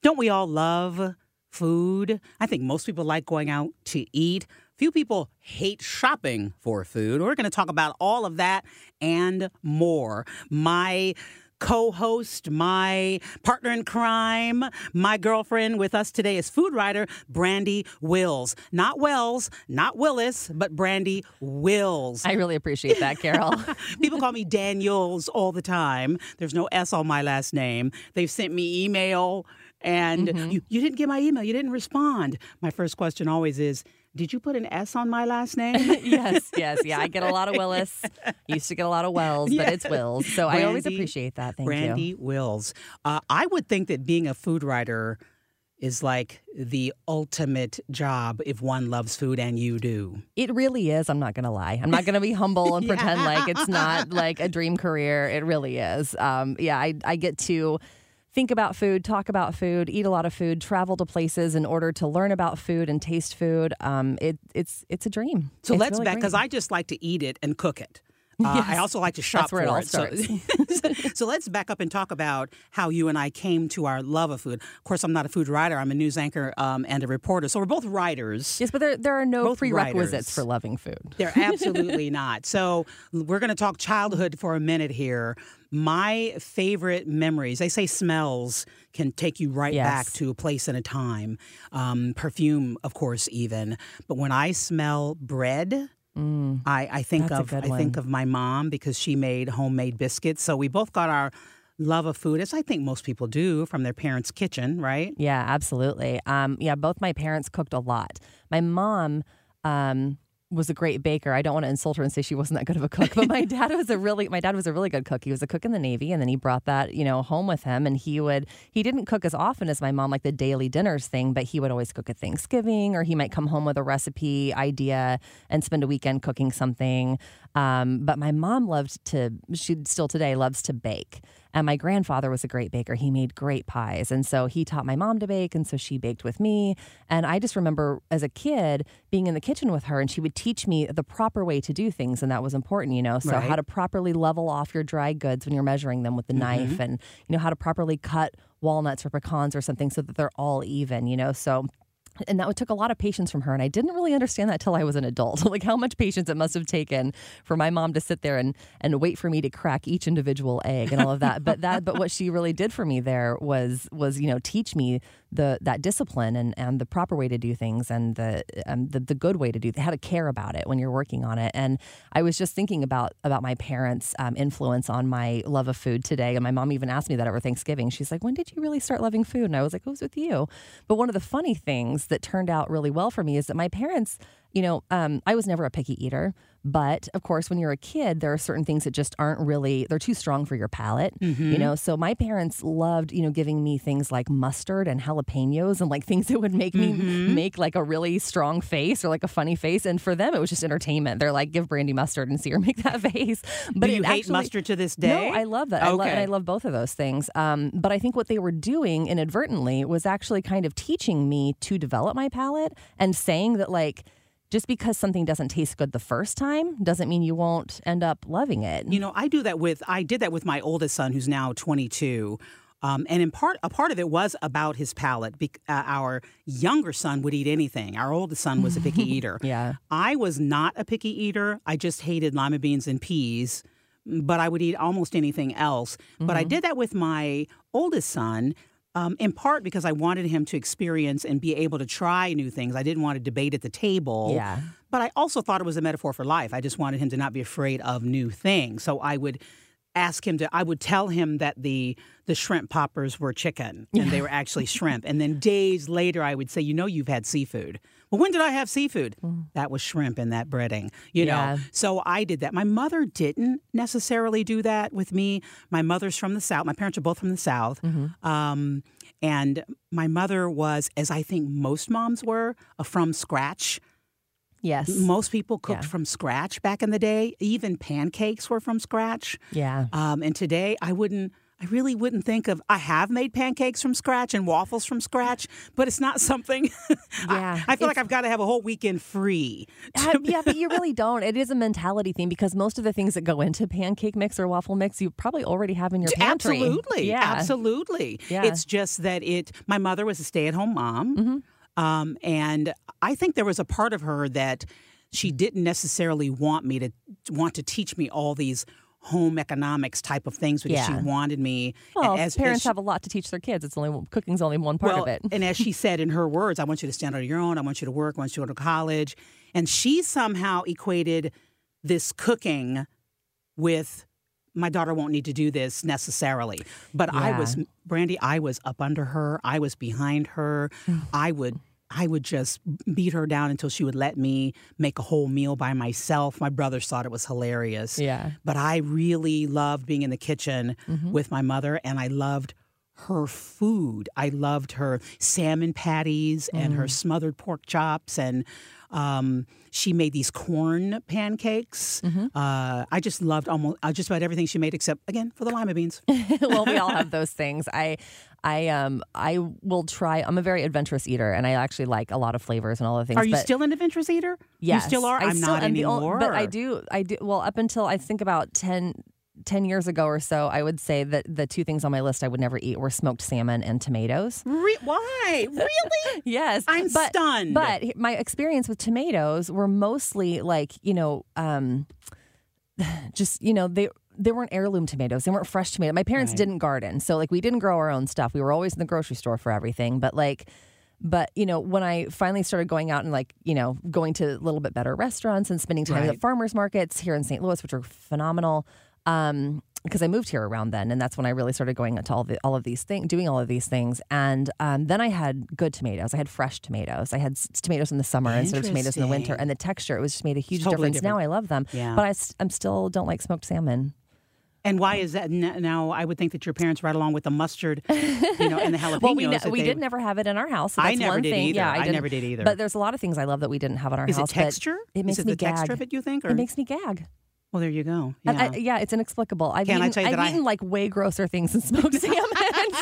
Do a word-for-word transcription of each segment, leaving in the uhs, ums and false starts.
Don't we all love food? I think most people like going out to eat. Few people hate shopping for food. We're going to talk about all of that and more. My co-host, my partner in crime, my girlfriend with us today is food writer Brandi Wills. Not Wells, not Willis, but Brandi Wills. I really appreciate that, Carol. People call me Daniels all the time. There's no S on my last name. They've sent me email and mm-hmm. you, you didn't get my email. You didn't respond. My first question always is, did you put an S on my last name? yes, yes, yeah. I get a lot of Willis. Used to get a lot of Wells, but yes. It's Wills. So Brandi, I always appreciate that. Thank Brandi you. Brandi Wills. Uh, I would think that being a food writer is like the ultimate job if one loves food, and you do. It really is. I'm not going to lie. I'm not going to be humble and yeah. pretend like it's not like a dream career. It really is. Um, yeah, I, I get to think about food, talk about food, eat a lot of food, travel to places in order to learn about food and taste food. Um, it, it's it's a dream. So it's let's really back, because I just like to eat it and cook it. Uh, yes. I also like to shop That's where for it. All it. So, so let's back up and talk about how you and I came to our love of food. Of course, I'm not a food writer. I'm a news anchor um, and a reporter. So we're both writers. Yes, but there there are no both prerequisites writers. for loving food. They're absolutely not. So we're going to talk childhood for a minute here. My favorite memories, they say smells can take you right yes. back to a place and a time. Um, perfume, of course, even. But when I smell bread, Mm, I, I think of I one. think of my mom because she made homemade biscuits. So we both got our love of food, as I think most people do, from their parents' kitchen, right? Yeah, absolutely. Um, yeah, both my parents cooked a lot. My mom um, was a great baker. I don't want to insult her and say she wasn't that good of a cook, but my dad was a really my dad was a really good cook. He was a cook in the Navy, and then he brought that, you know, home with him, and he would he didn't cook as often as my mom, like the daily dinners thing, but he would always cook at Thanksgiving, or he might come home with a recipe idea and spend a weekend cooking something. Um, but my mom loved to, she still today loves to bake. And my grandfather was a great baker. He made great pies. And so he taught my mom to bake, and so she baked with me. And I just remember as a kid being in the kitchen with her, and she would teach me the proper way to do things, and that was important, you know. So right. how to properly level off your dry goods when you're measuring them with the mm-hmm. knife, and, you know, how to properly cut walnuts or pecans or something so that they're all even, you know. So and that took a lot of patience from her. And I didn't really understand that till I was an adult, like how much patience it must have taken for my mom to sit there and, and wait for me to crack each individual egg and all of that. But that, but what she really did for me there was, was, you know, teach me the, that discipline and, and the proper way to do things, and the, um, the, the good way to do, how to care about it when you're working on it. And I was just thinking about, about my parents' um, influence on my love of food today. And my mom even asked me that over Thanksgiving. She's like, when did you really start loving food? And I was like, it was with you. But one of the funny things that turned out really well for me is that my parents, you know, um, I was never a picky eater, but of course, when you're a kid, there are certain things that just aren't really, they're too strong for your palate, mm-hmm. you know? So my parents loved, you know, giving me things like mustard and jalapenos and like things that would make mm-hmm. me make like a really strong face or like a funny face. And for them, it was just entertainment. They're like, give Brandi mustard and see her make that face. But Do you hate actually, mustard to this day? No, I love that. Okay. I love, and I love both of those things. Um, but I think what they were doing inadvertently was actually kind of teaching me to develop my palate and saying that, like, just because something doesn't taste good the first time doesn't mean you won't end up loving it. You know, I do that with, I did that with my oldest son, who's now twenty-two. Um, and in part, a part of it was about his palate. Be- uh, our younger son would eat anything. Our oldest son was a picky eater. Yeah. I was not a picky eater. I just hated lima beans and peas, but I would eat almost anything else. Mm-hmm. But I did that with my oldest son. Um, in part because I wanted him to experience and be able to try new things. I didn't want to debate at the table. Yeah. But I also thought it was a metaphor for life. I just wanted him to not be afraid of new things. So I would ask him to, I would tell him that the the shrimp poppers were chicken and they were actually shrimp. And then days later, I would say, you know, you've had seafood. Well, when did I have seafood? Mm. That was shrimp in that breading, you yeah. know. So I did that. My mother didn't necessarily do that with me. My mother's from the South. My parents are both from the South. Mm-hmm. Um, and my mother was, as I think most moms were, a from scratch. Yes. Most people cooked yeah. from scratch back in the day. Even pancakes were from scratch. Yeah. Um, and today, I wouldn't I really wouldn't think of. I have made pancakes from scratch and waffles from scratch, but it's not something. Yeah, I, I feel like I've got to have a whole weekend free. Uh, yeah, but you really don't. It is a mentality thing because most of the things that go into pancake mix or waffle mix, you probably already have in your pantry. Absolutely, Yeah. absolutely. Yeah. It's just that it. My mother was a stay-at-home mom, Mm-hmm. um, and I think there was a part of her that she didn't necessarily want me to want to teach me all these home economics type of things because Yeah. she wanted me. Well, as parents as she, have a lot to teach their kids. It's only cooking's only one part well, of it. and as she said in her words, I want you to stand on your own. I want you to work. I want you to go to college. And she somehow equated this cooking with my daughter won't need to do this necessarily. But I Yeah. was, Brandy, I was up under her. I was behind her. I would I would just beat her down until she would let me make a whole meal by myself. My brothers thought it was hilarious. Yeah. But I really loved being in the kitchen Mm-hmm. with my mother, and I loved her food. I loved her salmon patties and Mm. her smothered pork chops, and um, she made these corn pancakes. Mm-hmm. Uh, I just loved almost uh, just about everything she made, except again for the lima beans. Well, we all have those things. I, I, um, I will try. I'm a very adventurous eater, and I actually like a lot of flavors and all the things. Are you but still an adventurous eater? Yes, You still are? I I'm still not am the ol- anymore. but I do. I do. Well, up until I think about ten. ten years ago or so, I would say that the two things on my list I would never eat were smoked salmon and tomatoes. Re- why? Really? Yes. I'm but, stunned. But my experience with tomatoes were mostly like, you know, um, just, you know, they they weren't heirloom tomatoes. They weren't fresh tomatoes. My parents Right. didn't garden. So like we didn't grow our own stuff. We were always in the grocery store for everything. But like But, you know, when I finally started going out and like, you know, going to a little bit better restaurants and spending time Right. at farmers markets here in Saint Louis, which are phenomenal. Um, because I moved here around then, and that's when I really started going to all the all of these things, doing all of these things, and um, then I had good tomatoes. I had fresh tomatoes. I had s- tomatoes in the summer instead of tomatoes in the winter, Interesting. and the texture it was just made a huge Totally difference. Now different. I love them, Yeah. but I s- I'm still don't like smoked salmon. And why is that? N- Now, I would think that your parents right along with the mustard, you know, and the jalapenos. Well, we ne- that we they- did never have it in our house. So I that's never one did thing. either. Yeah, I didn't- never did either. But there's a lot of things I love that we didn't have in our Is it house. but texture? It makes is it me the texture gag. of it, you think? Or? It makes me gag. Well, there you go. And Yeah. I, yeah, it's inexplicable. I've Can I eaten, tell you I've that I- eaten like way grosser things than smoked salmon, so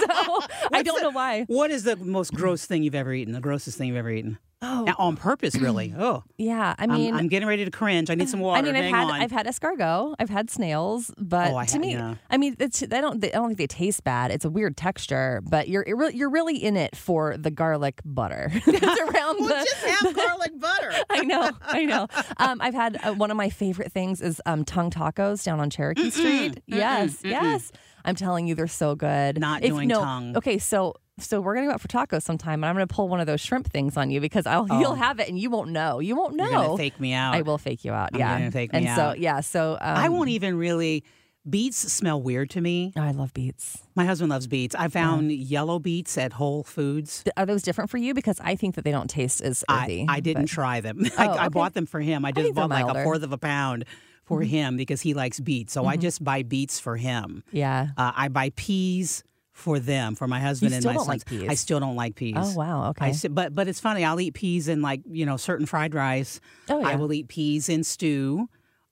I What's don't the- know why. What is the most gross thing you've ever eaten? The grossest thing you've ever eaten? Oh, Now, on purpose, really? Oh, yeah. I I'm, mean, I'm getting ready to cringe. I need some water. I mean, I've Hang had on. I've had escargot, I've had snails, but Oh, I to ha- me, yeah. I mean, it's I don't I don't think they taste bad. It's a weird texture, but you're you're really, you're really in it for the garlic butter that's around Well, the. just have garlic butter. I know, I know. Um, I've had uh, one of my favorite things is um, tongue tacos down on Cherokee Street. Yes, mm-mm. yes. I'm telling you, they're so good. Not If- doing no, tongue. Okay, so so we're gonna go out for tacos sometime, and I'm gonna pull one of those shrimp things on you because I'll Oh. you'll have it and you won't know. You won't know. You're gonna fake me out. I will fake you out. I'm yeah, gonna fake me and out. so yeah, so um, I won't even really. Beets smell weird to me. Oh, I love beets. My husband loves beets. I found yellow beets at Whole Foods. Th- Are those different for you? Because I think that they don't taste as earthy. I, I didn't but- try them. I, Oh, I okay. bought them for him. I just think they're bought like a milder. fourth of a pound for him because he likes beets. So I just buy beets for him. Yeah. Uh, I buy peas for them, for my husband You and still my don't sons. like peas? I still don't like peas. Oh wow. I Okay. s- but but it's funny. I'll eat peas in like you know certain fried rice. Oh, yeah. I will eat peas in stew.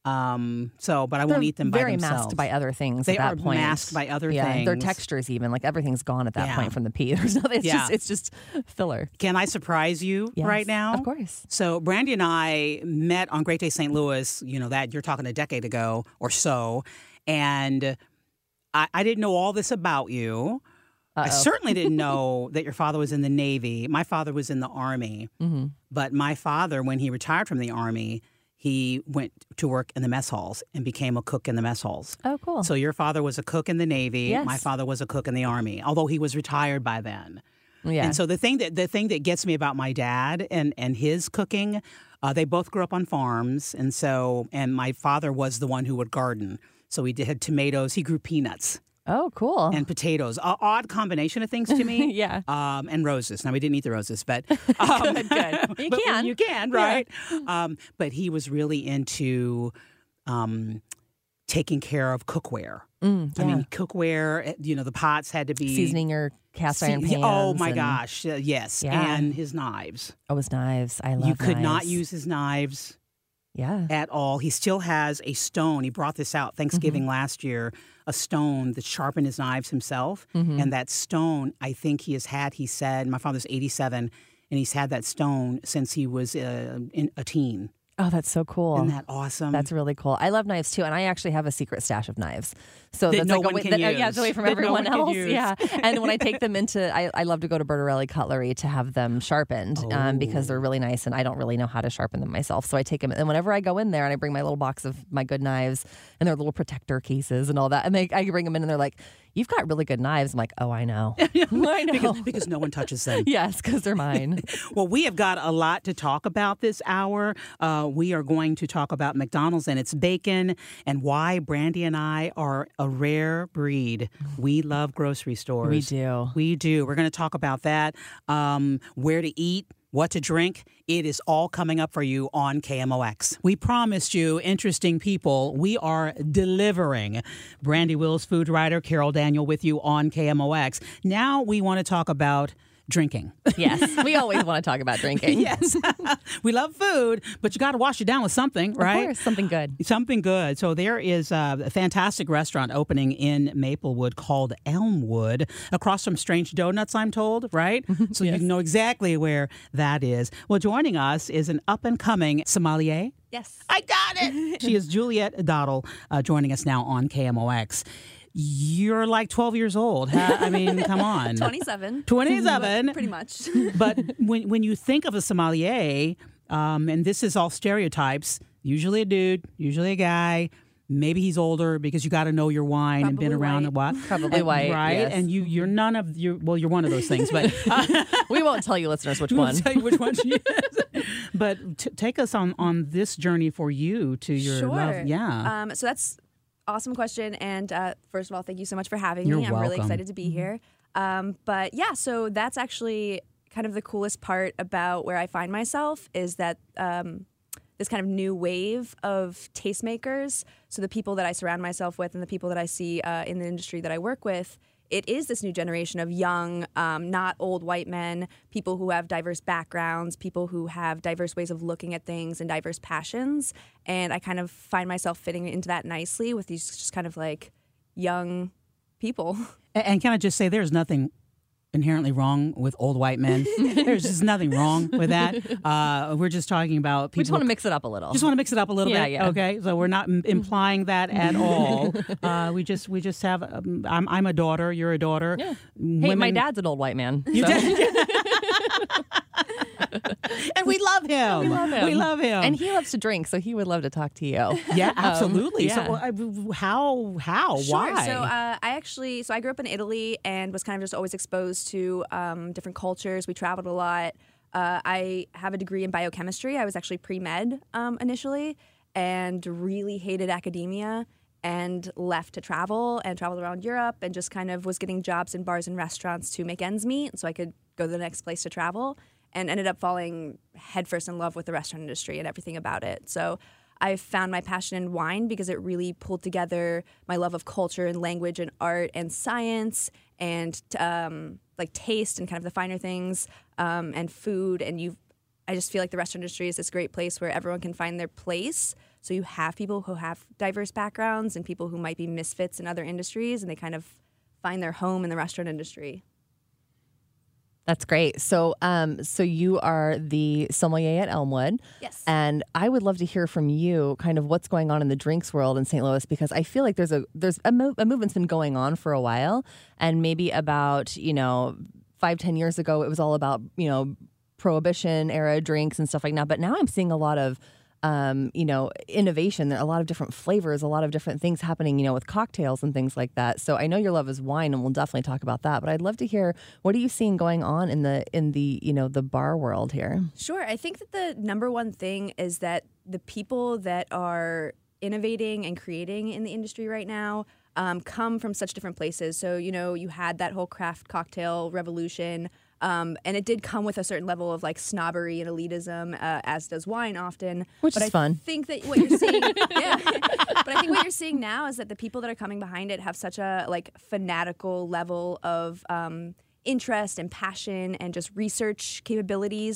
Um. So, but I They're won't eat them by very themselves. masked by other things. They at are that point. masked by other yeah, Their things. textures, even like everything's gone at that Yeah. point from the pea. There's nothing. It's Yeah. just it's just filler. Can I surprise you Yes, right now? Of course. So Brandy and I met on Great Day Saint Louis, you know, that you're talking a decade ago or so. And I, I didn't know all this about you. I Uh-oh. certainly didn't know that your father was in the Navy. My father was in the Army. Mm-hmm. But my father, when he retired from the Army, he went to work in the mess halls and became a cook in the mess halls. Oh, cool. So your father was a cook in the Navy. Yes. My father was a cook in the Army, although he was retired by then. yeah. And so the thing that the thing that gets me about my dad and and his cooking, uh, they both grew up on farms, and so and my father was the one who would garden. So he did, had tomatoes. He grew peanuts oh, cool. and potatoes. A odd combination of things to me. yeah. Um, and roses. Now we didn't eat the roses, but um, Good, good. You but can. you can, Yeah. right? Um, but he was really into um, taking care of cookware. Mm, I yeah. mean, cookware. You know, the pots had to be seasoning your cast iron See- pans. Oh my and- gosh, uh, yes, Yeah. and his knives. Oh, his knives. I love You could not knives. use his knives Yeah. at all. He still has a stone. He brought this out Thanksgiving mm-hmm. last year, a stone that sharpened his knives himself. Mm-hmm. And that stone, I think he has had, he said, my father's eighty-seven, and he's had that stone since he was uh, in, a teen. Oh, that's so cool. Isn't that awesome? That's really cool. I love knives too, and I actually have a secret stash of knives. So that that's no like one away, can that, use. Yeah, it's away from that everyone no else. Yeah, and when I take them into, I, I love to go to Bertarelli Cutlery to have them sharpened oh. um, because they're really nice, and I don't really know how to sharpen them myself. So I take them, and whenever I go in there and I bring my little box of my good knives and their little protector cases and all that, and they, I bring them in and they're like, "You've got really good knives." I'm like, "Oh, I know, I know," because, because no one touches them. Yes, because they're mine. Well, we have got a lot to talk about this hour. Uh, we are going to talk about McDonald's and its bacon and why Brandy and I are a rare breed. We love grocery stores. We do. We do. We're going to talk about that, um, where to eat, what to drink. It is all coming up for you on K M O X. We promised you interesting people. We are delivering. Brandy Wills, food writer, Carol Daniel with you on K M O X. Now we want to talk about drinking. Yes, we always want to talk about drinking. Yes. We love food, but you got to wash it down with something, right? Of course, something good. Something good. So there is a fantastic restaurant opening in Maplewood called Elmwood, across from Strange Donuts, I'm told, right? So yes. You know exactly where that is. Well, joining us is an up-and-coming sommelier. Yes. I got it. She is Juliet Dottle, uh, joining us now on K M O X. You're like twelve years old. Huh? I mean, come on. twenty-seven. twenty-seven. Pretty much. But when when you think of a sommelier, um, and this is all stereotypes, usually a dude, usually a guy. Maybe he's older because you got to know your wine Probably and been around white. a while. Probably and, white, right? yes. And you you're none of you. Well, you're one of those things, but uh, we won't tell you, listeners, which we one. won't tell you which one she is. But t- take us on on this journey for you to your Sure. love. Yeah. Um, so that's. Awesome question. And uh, first of all, thank you so much for having You're me. I'm really welcome. excited to be Mm-hmm. here. Um, but yeah, so that's actually kind of the coolest part about where I find myself is that um, this kind of new wave of tastemakers. So the people that I surround myself with and the people that I see uh, in the industry that I work with, it is this new generation of young, um, not old white men, people who have diverse backgrounds, people who have diverse ways of looking at things and diverse passions. And I kind of find myself fitting into that nicely with these just kind of like young people. And, and can I just say, there's nothing inherently wrong with old white men. There's just nothing wrong with that. Uh, we're just talking about people. We just want to mix it up a little. Just want to mix it up a little Yeah, bit. yeah. Okay, so we're not m- implying that at all. Uh, we just we just have. Um, I'm I'm a daughter. You're a daughter. Yeah. Hey, my dad's an old white man. You so. did. And we love him. We love him. We love him. And he loves to drink, so he would love to talk to you. Yeah, absolutely. Um, yeah. So uh, how how Sure. why? So uh, I actually, so I grew up in Italy and was kind of just always exposed to um, different cultures. We traveled a lot. Uh, I have a degree in biochemistry. I was actually pre-med um, initially and really hated academia and left to travel and traveled around Europe and just kind of was getting jobs in bars and restaurants to make ends meet so I could go to the next place to travel, and ended up falling headfirst in love with the restaurant industry and everything about it. So I found my passion in wine because it really pulled together my love of culture and language and art and science and um, like taste and kind of the finer things um, and food. And you, I just feel like the restaurant industry is this great place where everyone can find their place. So you have people who have diverse backgrounds and people who might be misfits in other industries, and they kind of find their home in the restaurant industry. That's great. So, um, so you are the sommelier at Elmwood. Yes. And I would love to hear from you, kind of what's going on in the drinks world in Saint Louis, because I feel like there's a there's a, move, a movement's been going on for a while, and maybe about you know five ten years ago it was all about you know prohibition era drinks and stuff like that. But now I'm seeing a lot of Um, you know, innovation, a lot of different flavors, a lot of different things happening, you know, with cocktails and things like that. So I know your love is wine, and we'll definitely talk about that. But I'd love to hear, what are you seeing going on in the in the you know the bar world here? Sure. I think that the number one thing is that the people that are innovating and creating in the industry right now um, come from such different places. So, you know, you had that whole craft cocktail revolution. Um, and it did come with a certain level of like snobbery and elitism, uh, as does wine often. Which but is I fun. think that what you're seeing, yeah. But I think what you're seeing now is that the people that are coming behind it have such a like fanatical level of um, interest and passion and just research capabilities.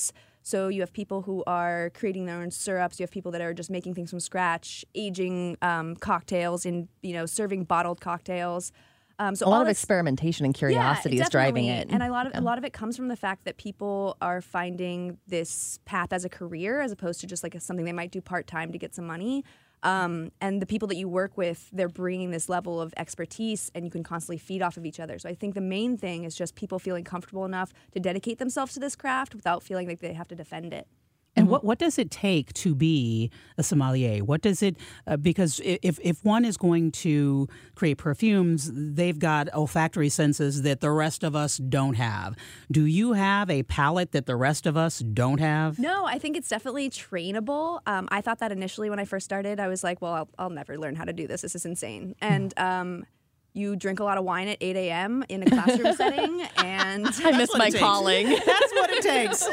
So you have people who are creating their own syrups. You have people that are just making things from scratch, aging um, cocktails, and you know, serving bottled cocktails. Um, so a lot all of this, experimentation and curiosity yeah, is driving definitely. it. And a lot of Yeah. a lot of it comes from the fact that people are finding this path as a career, as opposed to just like a, something they might do part time to get some money. Um, and the people that you work with, they're bringing this level of expertise, and you can constantly feed off of each other. So I think the main thing is just people feeling comfortable enough to dedicate themselves to this craft without feeling like they have to defend it. And what, what does it take to be a sommelier? What does it, uh, because i- if, if one is going to create perfumes, they've got olfactory senses that the rest of us don't have. Do you have a palate that the rest of us don't have? No, I think it's definitely trainable. Um, I thought that initially when I first started, I was like, well, I'll, I'll never learn how to do this. This is insane. And um, you drink a lot of wine at eight a.m. in a classroom setting, and I miss what my it takes. calling. That's what it takes.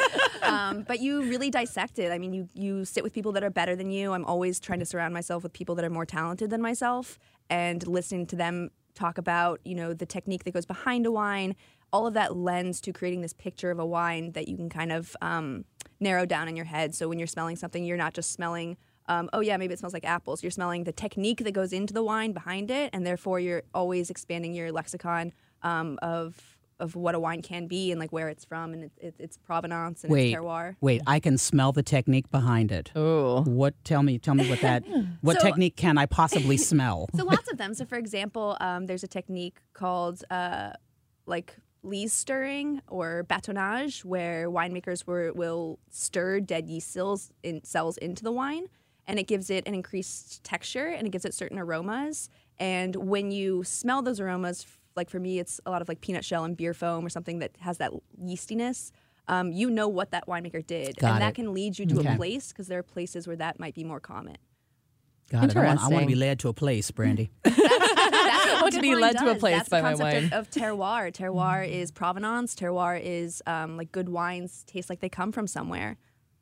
um, but you really dissect it. I mean, you you sit with people that are better than you. I'm always trying to surround myself with people that are more talented than myself, and listening to them talk about, you know, the technique that goes behind a wine. All of that lends to creating this picture of a wine that you can kind of um, narrow down in your head. So when you're smelling something, you're not just smelling, um, oh yeah, maybe it smells like apples. You're smelling the technique that goes into the wine behind it, and therefore you're always expanding your lexicon um, of of what a wine can be and like where it's from and it, it, its provenance and Wait, its terroir. wait, I can smell the technique behind it. Ooh. What? Tell me, tell me what that. What So- technique can I possibly smell? So lots of them. So for example, um, there's a technique called uh, like lees stirring or batonnage, where winemakers were, will stir dead yeast cells, in, cells into the wine, and it gives it an increased texture and it gives it certain aromas. And when you smell those aromas, like for me, it's a lot of like peanut shell and beer foam or something that has that yeastiness. Um, you know what that winemaker did, Got and that it. can lead you to Okay. a place because there are places where that might be more common. Got it. I want, I want to Interesting. be led to a place, Brandy. That's what Want to good be wine led to a does. place That's by the my concept wine. Of, of terroir. Terroir is provenance. Terroir is um, like good wines taste like they come from somewhere.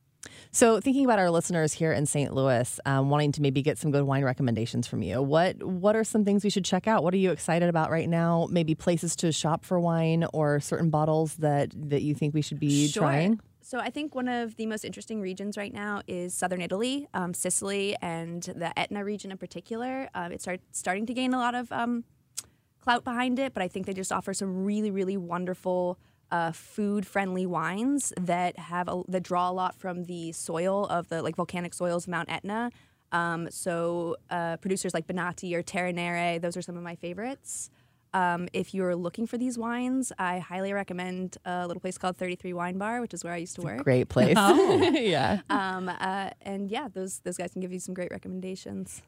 So, thinking about our listeners here in Saint Louis, um, wanting to maybe get some good wine recommendations from you, what what are some things we should check out? What are you excited about right now? Maybe places to shop for wine or certain bottles that that you think we should be Sure. trying? So I think one of the most interesting regions right now is southern Italy, um, Sicily, and the Etna region in particular. Um, it's start, starting to gain a lot of um, clout behind it, but I think they just offer some really, really wonderful uh, food-friendly wines that have a, that draw a lot from the soil of the like volcanic soils of Mount Etna. Um, so uh, producers like Benati or Terra Nere, those are some of my favorites. Um, if you're looking for these wines, I highly recommend a little place called thirty-three Wine Bar, which is where I used to work. Great place. Oh. yeah. Um, uh, and yeah, those those guys can give you some great recommendations.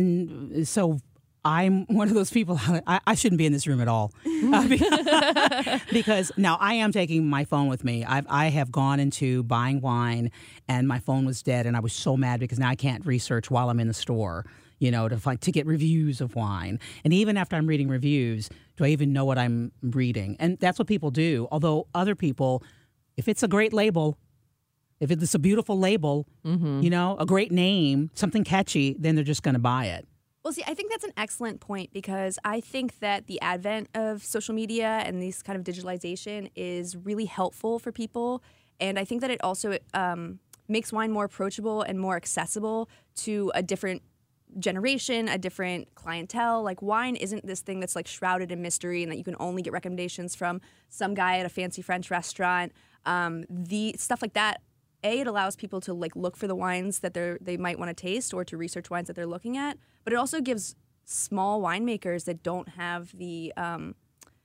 And so I'm one of those people, I, I shouldn't be in this room at all. Uh, because, because now I am taking my phone with me. I've, I have gone into buying wine and my phone was dead and I was so mad because now I can't research while I'm in the store, you know, to find, to get reviews of wine. And even after I'm reading reviews, do I even know what I'm reading? And that's what people do. Although other people, if it's a great label, if it's a beautiful label, Mm-hmm. you know, a great name, something catchy, then they're just going to buy it. Well, see, I think that's an excellent point because I think that the advent of social media and this kind of digitalization is really helpful for people. And I think that it also um, makes wine more approachable and more accessible to a different generation, a different clientele. Like wine isn't this thing that's like shrouded in mystery and that you can only get recommendations from some guy at a fancy French restaurant. Um, the stuff like that, A, it allows people to like look for the wines that they're they might want to taste or to research wines that they're looking at. But it also gives small winemakers that don't have the um,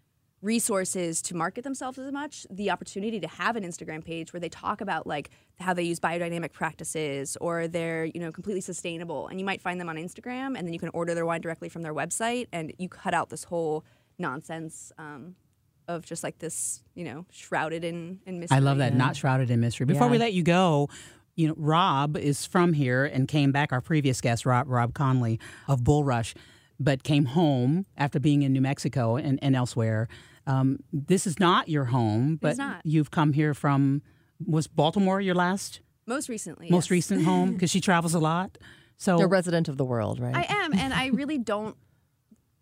resources to market themselves as much the opportunity to have an Instagram page where they talk about like how they use biodynamic practices or they're, you know, completely sustainable. And you might find them on Instagram and then you can order their wine directly from their website and you cut out this whole nonsense um, of just like this, you know, shrouded in, in mystery. I love that, not shrouded in mystery. Before Yeah. we let you go, you know, Rob is from here and came back, our previous guest, Rob, Rob Conley of Bull Rush, but came home after being in New Mexico and, and elsewhere. Um, this is not your home, but not. you've come here from, was Baltimore your last, Most recently. most yes. recent home? Because she travels a lot. So You're a resident of the world, right? I am, and I really don't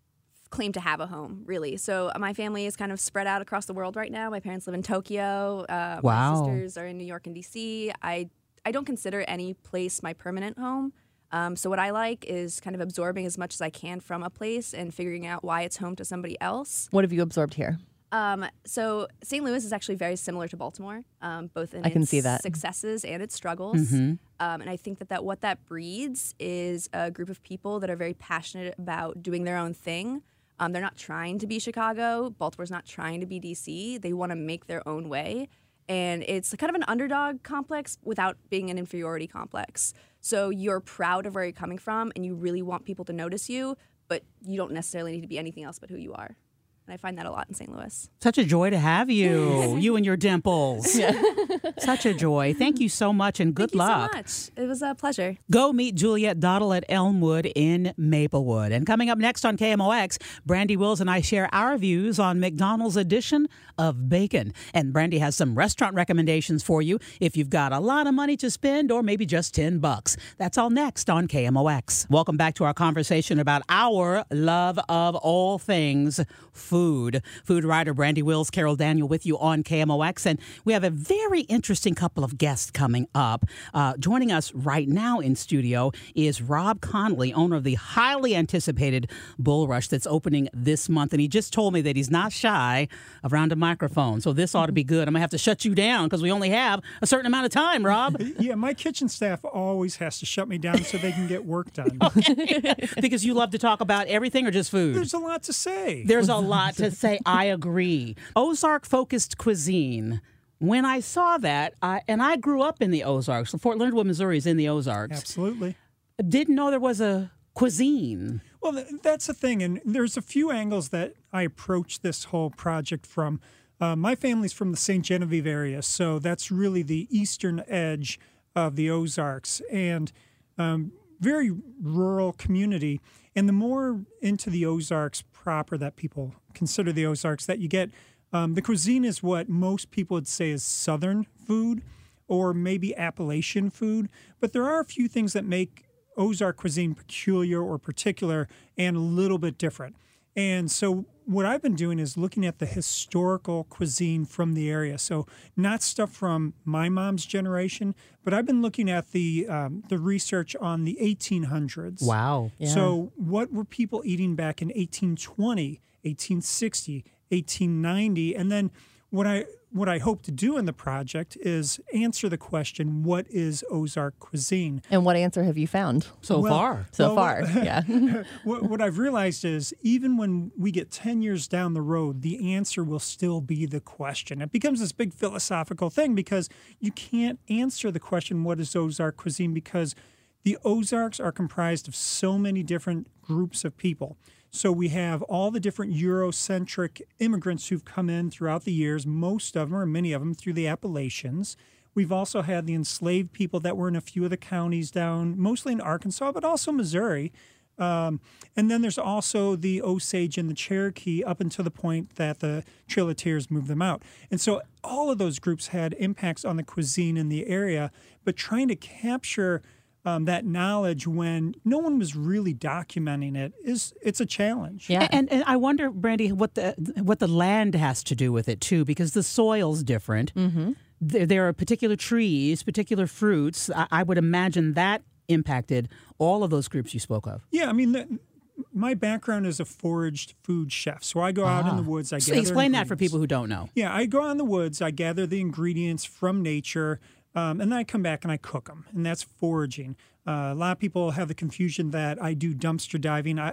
claim to have a home, really. So my family is kind of spread out across the world right now. My parents live in Tokyo. Uh, Wow. My sisters are in New York and D C. I I don't consider any place my permanent home. Um, so what I like is kind of absorbing as much as I can from a place and figuring out why it's home to somebody else. What have you absorbed here? Um, so Saint Louis is actually very similar to Baltimore, um, both in I can its see that. successes and its struggles. Um, and I think that, that what that breeds is a group of people that are very passionate about doing their own thing. Um, they're not trying to be Chicago. Baltimore's not trying to be D C. They want to make their own way. And it's kind of an underdog complex without being an inferiority complex. So you're proud of where you're coming from and you really want people to notice you, but you don't necessarily need to be anything else but who you are. And I find that a lot in Saint Louis. Such a joy to have you, you and your dimples. Such a joy. Thank you so much and good Thank luck. you so much. It was a pleasure. Go meet Juliet Dottle at Elmwood in Maplewood. And coming up next on K M O X, Brandy Wills and I share our views on McDonald's edition of bacon. And Brandy has some restaurant recommendations for you if you've got a lot of money to spend or maybe just ten bucks. That's all next on K M O X. Welcome back to our conversation about our love of all things food. Food writer Brandy Wills, Carol Daniel with you on K M O X. And we have a very interesting couple of guests coming up. Uh, joining us right now in studio is Rob Connolly, owner of the highly anticipated Bull Rush that's opening this month. And he just told me that he's not shy around a microphone. So this ought to be good. I'm going to have to shut you down because we only have a certain amount of time, Rob. Yeah, my kitchen staff always has to shut me down so they can get work done. Because you love to talk about everything or just food? There's a lot to say. There's a lot to say. I agree. Ozark-focused cuisine. When I saw that, I, and I grew up in the Ozarks. Fort Leonard Wood, Missouri is in the Ozarks. Absolutely. Didn't know there was a cuisine. Well, th- that's the thing. And there's a few angles that I approach this whole project from. Uh, my family's from the Saint Genevieve area, so that's really the eastern edge of the Ozarks. And um, very rural community. And the more into the Ozarks proper that people consider the Ozarks that you get, um, the cuisine is what most people would say is Southern food or maybe Appalachian food. But there are a few things that make Ozark cuisine peculiar or particular and a little bit different. And so what I've been doing is looking at the historical cuisine from the area. So not stuff from my mom's generation, but I've been looking at the um, the research on the eighteen hundreds. Wow. Yeah. So what were people eating back in eighteen twenty, eighteen sixty, eighteen ninety? And then what I what I hope to do in the project is answer the question, what is Ozark cuisine? And what answer have you found So Well, far. so Well, far? Yeah. what, what I've realized is even when we get ten years down the road, the answer will still be the question. It becomes this big philosophical thing because you can't answer the question, what is Ozark cuisine? Because the Ozarks are comprised of so many different groups of people. So we have all the different Eurocentric immigrants who've come in throughout the years, most of them or many of them through the Appalachians. We've also had the enslaved people that were in a few of the counties down, mostly in Arkansas, but also Missouri. Um, and then there's also the Osage and the Cherokee up until the point that the Trail of Tears moved them out. And so all of those groups had impacts on the cuisine in the area, but trying to capture Um, that knowledge when no one was really documenting it is it's a challenge. Yeah. And, and I wonder, Brandy, what the what the land has to do with it too, because the soil's different. Mm-hmm. There, there are particular trees, particular fruits. I, I would imagine that impacted all of those groups you spoke of. Yeah, I mean, the, my background is a foraged food chef, so I go out in the woods. I So gather explain that for ingredients. people who don't know. Yeah, I go out in the woods. I gather the ingredients from nature. Um, and then I come back and I cook them, and that's foraging. Uh, a lot of people have the confusion that I do dumpster diving. I,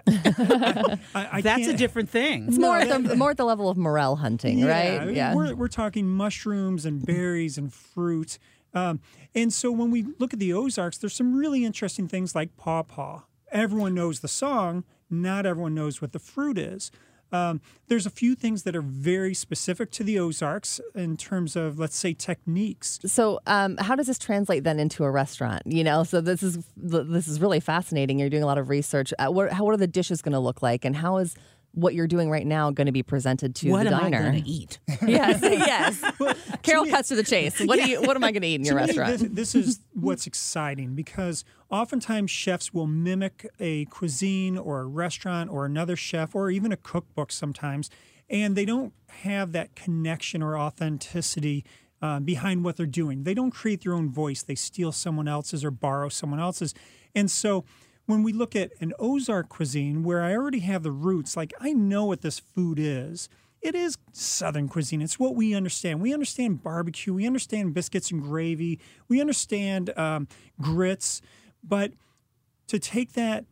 I, I, I That's a can't- different thing. It's more at the more at the level of morel hunting, right? Yeah, We're, we're talking mushrooms and berries and fruit. Um, and so when we look at the Ozarks, there's some really interesting things like pawpaw. Everyone knows the song. Not everyone knows what the fruit is. Um, there's a few things that are very specific to the Ozarks in terms of, let's say, techniques. So, um, how does this translate then into a restaurant? You know, so this is this is really fascinating. You're doing a lot of research. Uh, what, how what are the dishes going to look like, and how is what you're doing right now going to be presented to What the am diner? I going to eat? Yes, yes. Carol cuts to the chase. What do you? What am I going to eat in your To me, restaurant? This, this is what's exciting because oftentimes chefs will mimic a cuisine or a restaurant or another chef or even a cookbook sometimes, and they don't have that connection or authenticity uh, behind what they're doing. They don't create their own voice. They steal someone else's or borrow someone else's. And so when we look at an Ozark cuisine where I already have the roots, like I know what this food is, it is Southern cuisine. It's what we understand. We understand barbecue. We understand biscuits and gravy. We understand um, grits. But to take that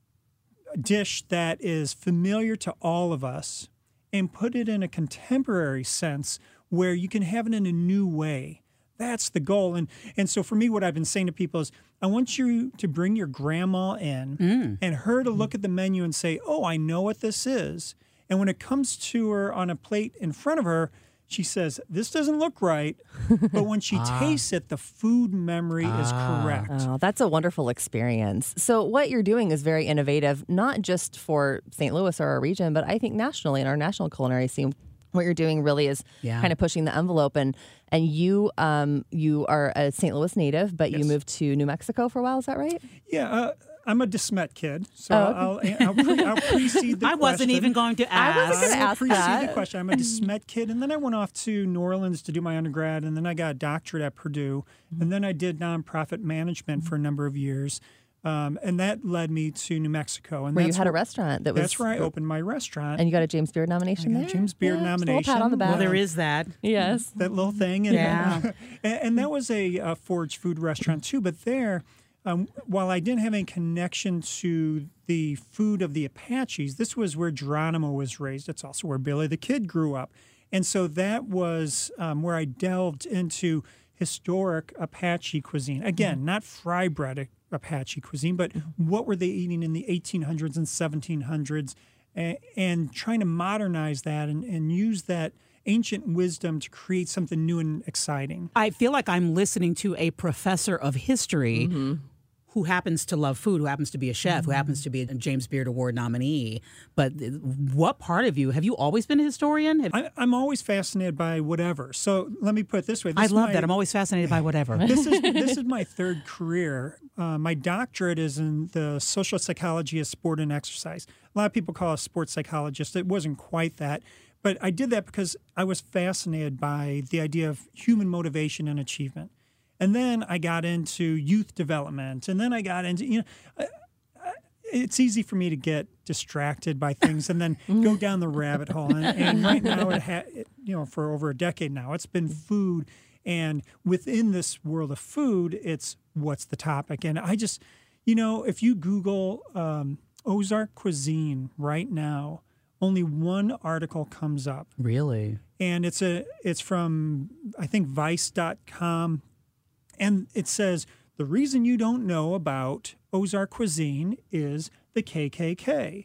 dish that is familiar to all of us and put it in a contemporary sense where you can have it in a new way, that's the goal. And and so for me, what I've been saying to people is I want you to bring your grandma in Mm. and her to look at the menu and say, oh, I know what this is. And when it comes to her on a plate in front of her, she says, this doesn't look right. But when she tastes it, the food memory is correct. Oh, that's a wonderful experience. So what you're doing is very innovative, not just for Saint Louis or our region, but I think nationally in our national culinary scene. What you're doing really is Yeah. kind of pushing the envelope, and and you um you are a Saint Louis native, but you Yes. moved to New Mexico for a while. Is that right? Yeah, uh, I'm a DeSmet kid, so Oh, I'll, I'll, pre- I'll precede the I wasn't question. even going to ask. I wasn't gonna I will ask precede that. the question. I'm a DeSmet kid, and then I went off to New Orleans to do my undergrad, and then I got a doctorate at Purdue, and then I did nonprofit management for a number of years, um, and that led me to New Mexico. And Where you that's had a where- restaurant that was, That's where I opened my restaurant. and you got a James Beard nomination I got a there. James Beard Yeah, just a little pat nomination. on the back. Well, there is that. Yes. that little thing. And, Yeah. and, and that was a, a Forge food restaurant too. But there, um, while I didn't have any connection to the food of the Apaches, this was where Geronimo was raised. It's also where Billy the Kid grew up. And so that was um, where I delved into historic Apache cuisine. Again, not fry bread Apache cuisine, but what were they eating in the eighteen hundreds and seventeen hundreds, and, and trying to modernize that and, and use that ancient wisdom to create something new and exciting. I feel like I'm listening to a professor of history who happens to love food, who happens to be a chef, who happens to be a James Beard Award nominee. But what part of you, have you always been a historian? Have- I, I'm always fascinated by whatever. So let me put it this way. This I is love my- that. I'm always fascinated by whatever. this is this is my third career. Uh, my doctorate is in the social psychology of sport and exercise. A lot of people call us sports psychologists. It wasn't quite that, but I did that because I was fascinated by the idea of human motivation and achievement. And then I got into youth development, and then I got into you know. I, I, it's easy for me to get distracted by things and then go down the rabbit hole. And, and right now, it ha- it, you know, for over a decade now, it's been food. And within this world of food, it's what's the topic. And I just, you know, if you Google um, Ozark cuisine right now, only one article comes up. Really? And it's a it's from, I think, vice dot com. And it says, the reason you don't know about Ozark cuisine is the K K K.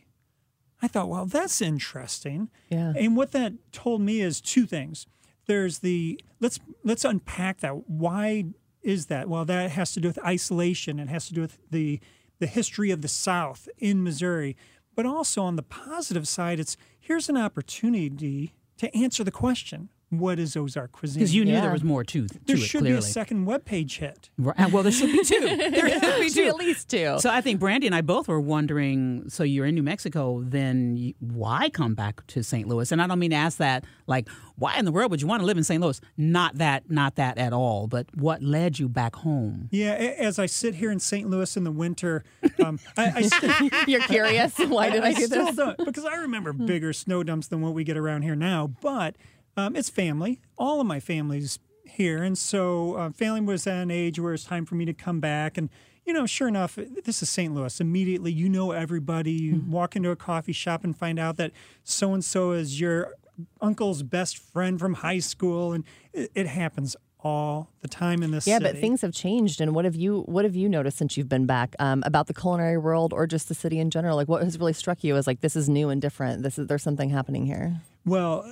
I thought, well, that's interesting. Yeah. And what that told me is two things. There's the let's let's unpack that. Why is that? Well, that has to do with isolation. It has to do with the the history of the South in Missouri. But also on the positive side, it's here's an opportunity to answer the question: what is Ozark cuisine? Because you knew Yeah. there was more to, to there it, should clearly. be a second webpage hit. Right. Well, there should be two. There should be Should two. at least two. So I think Brandy and I both were wondering, so you're in New Mexico, then you, why come back to Saint Louis? And I don't mean to ask that, like, why in the world would you want to live in Saint Louis? Not that, not that at all, but what led you back home? Yeah, a- as I sit here in Saint Louis in the winter, um, I, I still, You're curious. Why did I, do still this? don't, because I remember bigger snow dumps than what we get around here now. But um, it's family. All of my family's here, and so uh, family was at an age where it's time for me to come back. And you know, sure enough, this is Saint Louis. Immediately, you know everybody. You walk into a coffee shop and find out that so and so is your uncle's best friend from high school, and it, it happens all the time in this Yeah, city. but things have changed. And what have you what have you noticed since you've been back um, about the culinary world or just the city in general? Like, what has really struck you as like this is new and different? This is there's something happening here. Well,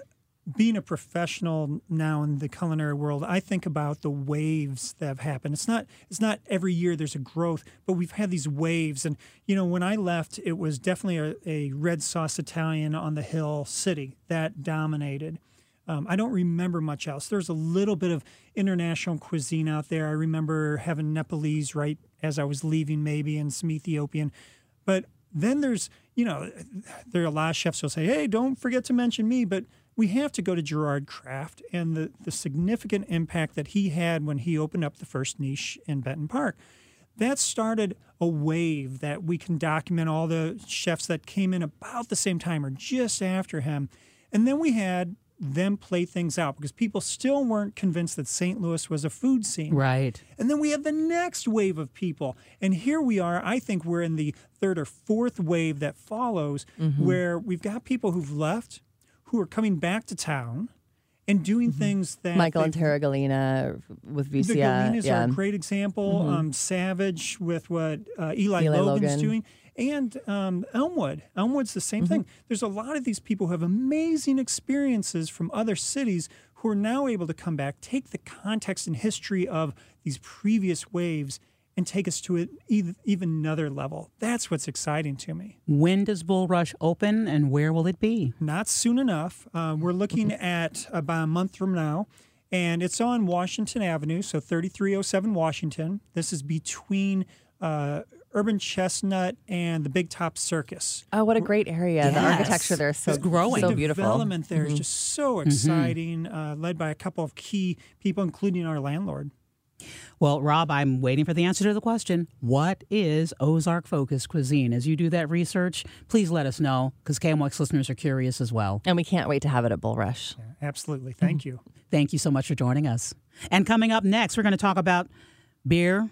being a professional now in the culinary world, I think about the waves that have happened. It's not it's not every year there's a growth, but we've had these waves. And, you know, when I left, it was definitely a, a red sauce Italian on the hill city that dominated. Um, I don't remember much else. There's a little bit of international cuisine out there. I remember having Nepalese right as I was leaving, maybe, and some Ethiopian. But then there's, you know, there are a lot of chefs who'll say, hey, don't forget to mention me. But we have to go to Gerard Kraft and the, the significant impact that he had when he opened up the first niche in Benton Park. That started a wave that we can document all the chefs that came in about the same time or just after him. And then we had them play things out because people still weren't convinced that Saint Louis was a food scene. Right. And then we have the next wave of people. And here we are, I think we're in the third or fourth wave that follows, mm-hmm. where we've got people who've left, who are coming back to town and doing mm-hmm. things that... Michael and Tara Galina with V C A. The Galinas yeah. are a great example. Mm-hmm. Um, Savage with what uh, Eli, Eli Logan's Logan. doing. And um, Elmwood. Elmwood's the same mm-hmm. thing. There's a lot of these people who have amazing experiences from other cities who are now able to come back, take the context and history of these previous waves and take us to an even another level. That's what's exciting to me. When does Bull Rush open and where will it be? Not soon enough. Uh, we're looking at about a month from now. And it's on Washington Avenue, so thirty-three oh seven Washington. This is between uh, Urban Chestnut and the Big Top Circus. Oh, what a great area. Yes. The architecture there is so, It's growing. so the beautiful. development there mm-hmm. is just so exciting, mm-hmm. uh, led by a couple of key people, including our landlord. Well, Rob, I'm waiting for the answer to the question. What is Ozark-focused cuisine? As you do that research, please let us know, because K M O X listeners are curious as well. And we can't wait to have it at Bull Rush. Yeah, absolutely. Thank you. Thank you so much for joining us. And coming up next, we're going to talk about beer,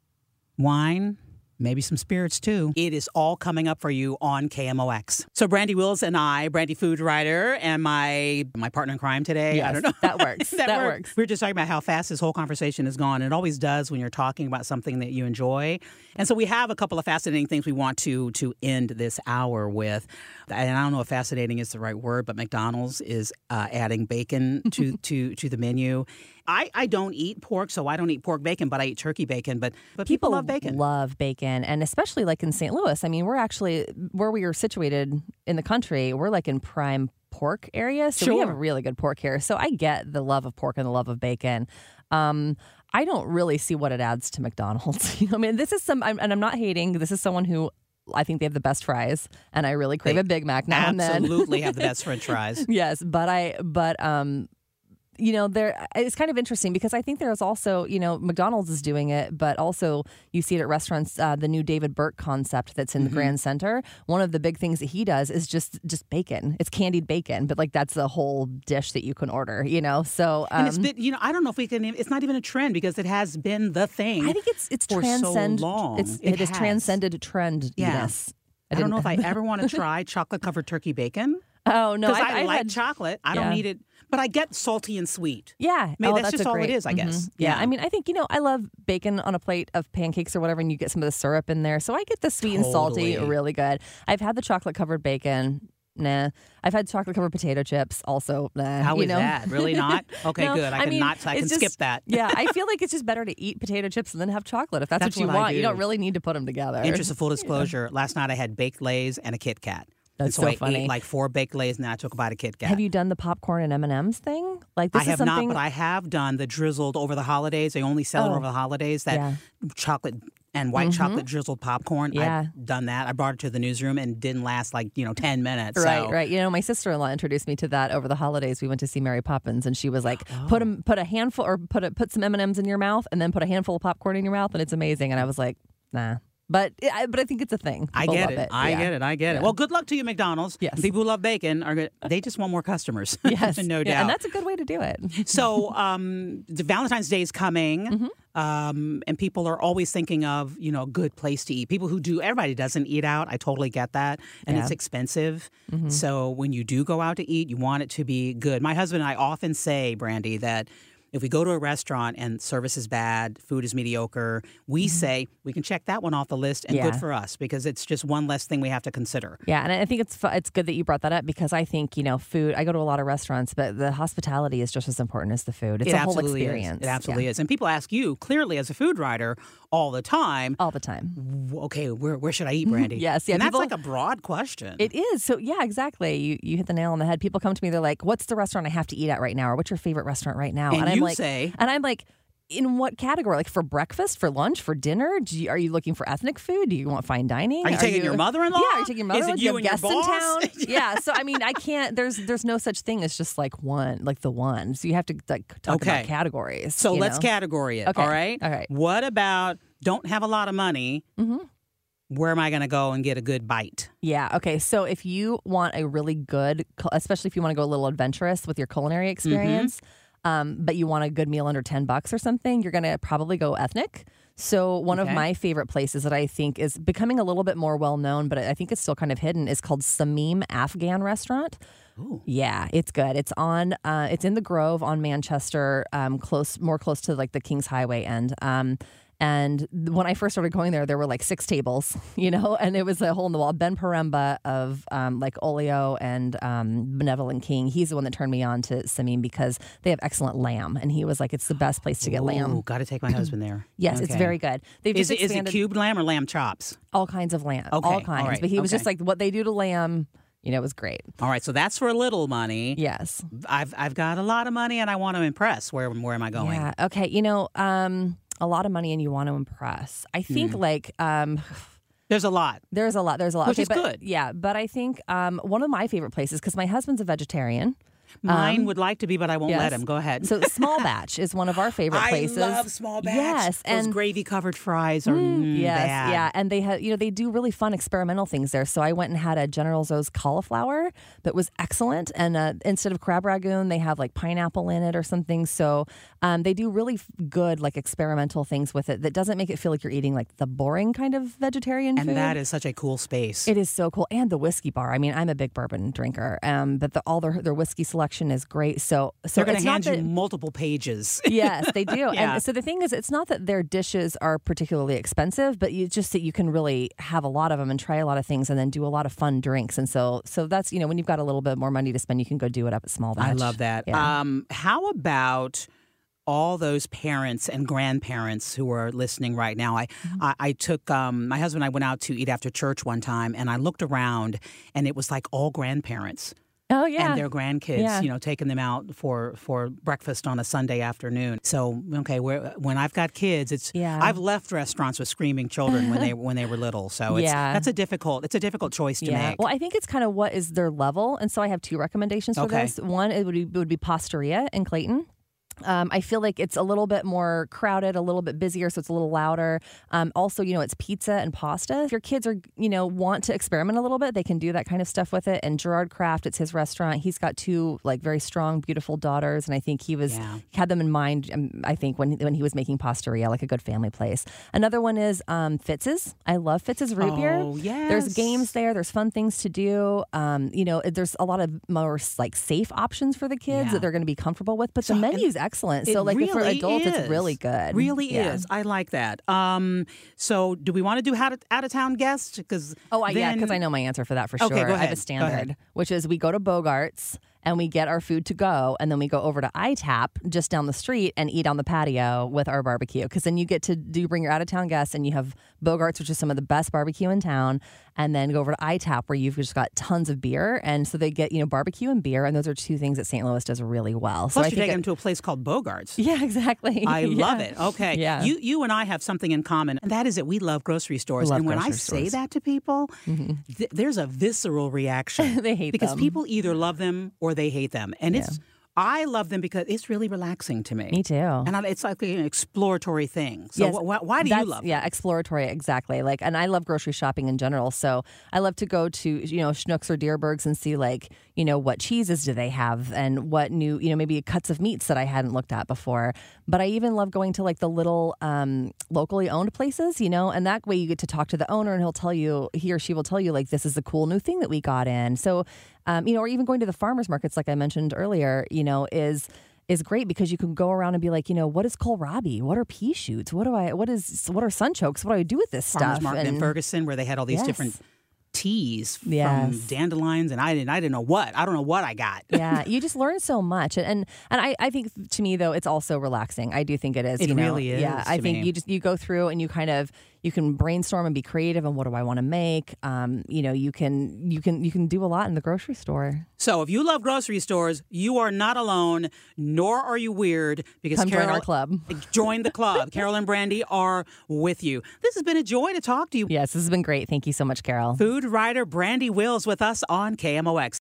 wine, maybe some spirits, too. It is all coming up for you on K M O X. So Brandy Wills and I, Brandy Food Writer, and my my partner in crime today. Yes, I don't know. that works. that, that works. works. We were just talking about how fast this whole conversation has gone. It always does when you're talking about something that you enjoy. And so we have a couple of fascinating things we want to to end this hour with. And I don't know if fascinating is the right word, but McDonald's is uh, adding bacon to, to, to the menu. I, I don't eat pork, so I don't eat pork bacon, but I eat turkey bacon. But, but people, people love bacon. love bacon. And especially like in Saint Louis. I mean, we're actually, where we are situated in the country, we're like in prime pork area. So sure. we have really good pork here. So I get the love of pork and the love of bacon. Um, I don't really see what it adds to McDonald's. You know, I mean, this is some, I'm, and I'm not hating, this is someone who I think they have the best fries, and I really crave they a Big Mac now and then. Absolutely have the best French fries. Yes, but I, but um, you know, there it's kind of interesting because I think there's also, you know, McDonald's is doing it, but also you see it at restaurants. Uh, the new David Burke concept that's in mm-hmm. the Grand Center. One of the big things that he does is just just bacon. It's candied bacon, but like that's the whole dish that you can order. You know, so um, and it's been, you know, I don't know if we can. It's not even a trend because it has been the thing. I think it's it's for transcend. so long. It's, it it has transcended trendiness. Yeah. I, I don't know if I ever want to try chocolate covered turkey bacon. Oh no, because I, I like had, chocolate. I yeah. don't need it, but I get salty and sweet. Yeah, Maybe oh, that's, that's just a all great, it is. I mm-hmm. guess. Yeah. yeah, I mean, I think you know, I love bacon on a plate of pancakes or whatever, and you get some of the syrup in there, so I get the sweet totally. and salty really good. I've had the chocolate covered bacon. Nah, I've had chocolate covered potato chips. Also, nah. How you is know? that? Really not? Okay, No, good. I, I can mean, not. I it's can just- skip that. Yeah, I feel like it's just better to eat potato chips and then have chocolate if that's, That's what you what I want. You do. don't really need to put them together. Interest of full disclosure, last night I had baked Lays and a Kit Kat. And That's so, so I funny. ate like four baked Lays and then I took a bite of Kit Kat. Have you done the popcorn and M and M's thing? Like this I have is something. not, but I have done the drizzled over the holidays. They only sell it Oh. over the holidays. That Yeah. chocolate and white Mhm. chocolate drizzled popcorn. Yeah. I've done that. I brought it to the newsroom and it didn't last like, you know, ten minutes. Right, so. right. You know, my sister-in-law introduced me to that over the holidays. We went to see Mary Poppins, and she was like, Oh. "Put 'em- put a handful, or put a, put some M and M's in your mouth, and then put a handful of popcorn in your mouth, and it's amazing." And I was like, "Nah." But I, but I think it's a thing. I People get love it. it. I Yeah. get it. I get it. Yeah. Well, good luck to you, McDonald's. Yes. And people who love bacon are good. They just want more customers. Yes, no Yeah, doubt. and that's a good way to do it. So, um, the Valentine's Day is coming, Mm-hmm. um, and people are always thinking of, you know, a good place to eat. People who do, everybody doesn't eat out. I totally get that. And Yeah. it's expensive. Mm-hmm. So when you do go out to eat, you want it to be good. My husband and I often say, Brandy, that if we go to a restaurant and service is bad, food is mediocre, we say we can check that one off the list and Yeah. good for us because it's just one less thing we have to consider. Yeah, and I think it's fu- it's good that you brought that up because I think, you know, food, I go to a lot of restaurants, but the hospitality is just as important as the food. It's it a whole absolutely experience. is. It absolutely Yeah. is. And people ask you, clearly as a food writer, all the time, All the time. w- okay, where where should I eat, Brandy? Yes, yeah, And that's people- like a broad question. It is. So, yeah, exactly. You you hit the nail on the head. People come to me, they're like, what's the restaurant I have to eat at right now? Or what's your favorite restaurant right now? And I'm you like, say- and I'm like, in what category? Like for breakfast, for lunch, for dinner? Do you, are you looking for ethnic food? Do you want fine dining? Are you taking your mother-in-law? Yeah, are you taking your Is it mother-in-law? Do you have and your guests boss? in town? Yeah. So I mean, I can't. There's there's no such thing as just like one, like the one. So you have to like talk Okay. about categories. So you let's know? category it, Okay. all right? All right. What about don't have a lot of money? Mm-hmm. Where am I going to go and get a good bite? Yeah. Okay. So if you want a really good, cul- especially if you want to go a little adventurous with your culinary experience, um, but you want a good meal under ten bucks or something, you're going to probably go ethnic. So one Okay. of my favorite places that I think is becoming a little bit more well known, but I think it's still kind of hidden, is called Samim Afghan Restaurant. Ooh. Yeah, it's good. It's on. Uh, it's in the Grove on Manchester, um, close, more close to like the Kings Highway end. Um, and when I first started going there, there were like six tables, you know, and it was a hole in the wall. Ben Paremba of um, like Olio and um, Benevolent King, he's the one that turned me on to Samim because they have excellent lamb, and he was like, it's the best place to get lamb. Ooh, got to take my husband there. Yes, it's Okay. very good. They've Is just it, is it expanded cubed lamb or lamb chops? all kinds of lamb, Okay, all all kinds. right, But he was just okay. like, what they do to lamb, you know, was great. All right, so that's for little money. Yes. I've I've got a lot of money and I want to impress. Where where am I going? Yeah. Okay. You know, um, a lot of money and you want to impress. I think Hmm. like um, There's a lot. there's a lot. There's a lot. Which okay, is but, good. Yeah, but I think um, one of my favorite places because my husband's a vegetarian. Mine Um, would like to be, but I won't let yes. him. Go ahead. So Small Batch is one of our favorite places. I love small batch. Yes, Those and gravy covered fries are mm, yes, bad. yeah, and they have you know they do really fun experimental things there. So I went and had a General Tso's cauliflower that was excellent, and uh, instead of crab ragoon, they have like pineapple in it or something. So um, they do really f- good like experimental things with it that doesn't make it feel like you're eating like the boring kind of vegetarian And food. that is such a cool space. It is so cool, and the whiskey bar. I mean, I'm a big bourbon drinker, um, but the, all their their whiskey selection is great. So, so They're going it's to not hand you that- multiple pages. Yes, they do. Yeah. And so the thing is, it's not that their dishes are particularly expensive, but you just that you can really have a lot of them and try a lot of things, and then do a lot of fun drinks. And so, so that's you know, when you've got a little bit more money to spend, you can go do it up at Small Batch. I love that. Yeah. Um, how about all those parents and grandparents who are listening right now? I, Mm-hmm. I, I took um, my husband and I went out to eat after church one time, and I looked around, and it was like all grandparents. Oh yeah. And their grandkids, Yeah. you know, taking them out for, for breakfast on a Sunday afternoon. So, okay, where, when I've got kids, it's Yeah. I've left restaurants with screaming children when they when they were little. So, it's, Yeah. that's a difficult it's a difficult choice to Yeah. make. Well, I think it's kind of what is their level, and so I have two recommendations for Okay. this. One, it would be, would be Pastaria in Clayton. Um, I feel like it's a little bit more crowded, a little bit busier, so it's a little louder. Um, also, you know, it's pizza and pasta. If your kids are, you know, want to experiment a little bit, they can do that kind of stuff with it. And Gerard Kraft, it's his restaurant. He's got two like very strong, beautiful daughters, and I think he was Yeah. he had them in mind. Um, I think when when he was making Pastaria, like a good family place. Another one is um, Fitz's. I love Fitz's root beer. Oh, yes. There's games there. There's fun things to do. Um, you know, there's a lot of more like safe options for the kids Yeah. that they're going to be comfortable with. But So, the and menu's excellent. It So like for really adults, it's is. really good. Really Yeah. is. I like that. Um, so, do we want to do out of, out of town guests? Because Oh, I, yeah, because I know my answer for that for Okay, sure. go I have ahead. a Go standard, ahead. which is we go to Bogart's and we get our food to go, and then we go over to I TAP just down the street and eat on the patio with our barbecue. Because then you get to do bring your out of town guests, and you have Bogart's, which is some of the best barbecue in town, and then go over to I TAP where you've just got tons of beer, and so they get you know barbecue and beer, and those are two things that Saint Louis does really well. So Plus, I you think take it- them to a place called Bogart's. yeah, exactly. I Yeah. love it. Okay. Yeah. You you and I have something in common, and that is that we love grocery stores. Love and when I grocery say stores. Mm-hmm. that to people, th- there's a visceral reaction. They hate because them. people either love them or they hate them. And it's I love them because it's really relaxing to me. Me too. And I, it's like an exploratory thing. So Yes, wh- wh- why do you that's- love them? Yeah, exploratory, exactly. Like, and I love grocery shopping in general. So I love to go to you know Schnucks or Deerbergs and see like you know what cheeses do they have and what new you know maybe cuts of meats that I hadn't looked at before. But I even love going to like the little um, locally owned places, you know, and that way you get to talk to the owner and he'll tell you he or she will tell you like this is a cool new thing that we got in. So um, you know, or even going to the farmers markets, like I mentioned earlier, you know, is is great because you can go around and be like, you know, what is kohlrabi? What are pea shoots? What do I, what is, what are sunchokes? What do I do with this Farmers stuff? Market in Ferguson, where they had all these Yes. different teas from Yes. dandelions, and I didn't, I didn't know what. I don't know what I got. Yeah, you just learn so much, and and, and I, I think to me though it's also relaxing. I do think it is. It you know? really is Yeah, I to think me. you just you go through and you kind of you can brainstorm and be creative and what do I want to make. Um, you know, you can you can you can do a lot in the grocery store. So if you love grocery stores, you are not alone, nor are you weird, because Come join Carol, our club. Join the club. Carol and Brandy are with you. This has been a joy to talk to you. Yes, this has been great. Thank you so much, Carol. Food writer Brandy Wills with us on K M O X.